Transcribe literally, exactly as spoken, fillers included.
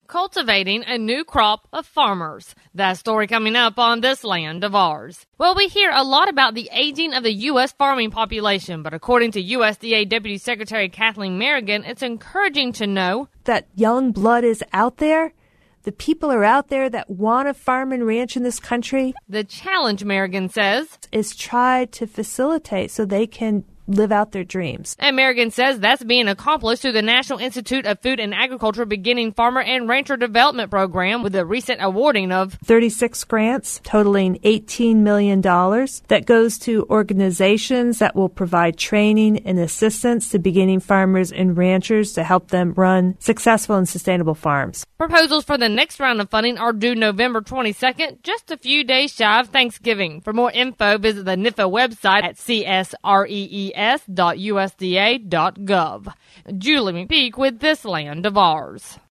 cultivating a new crop of farmers. That story coming up on This Land of Ours. Well, we hear a lot about the aging of the U S farming population, but according to U S D A Deputy Secretary Kathleen Merrigan, it's encouraging to know that young blood is out there. The people are out there that want to farm and ranch in this country. The challenge, Merrigan says, is try to facilitate so they can live out their dreams. And Merrigan says that's being accomplished through the National Institute of Food and Agriculture Beginning Farmer and Rancher Development Program with the recent awarding of thirty-six grants totaling eighteen million dollars that goes to organizations that will provide training and assistance to beginning farmers and ranchers to help them run successful and sustainable farms. Proposals for the next round of funding are due November twenty-second, just a few days shy of Thanksgiving. For more info, visit the N I F A website at c s rees dot u s d a dot gov. Julie McPeak with This Land of Ours.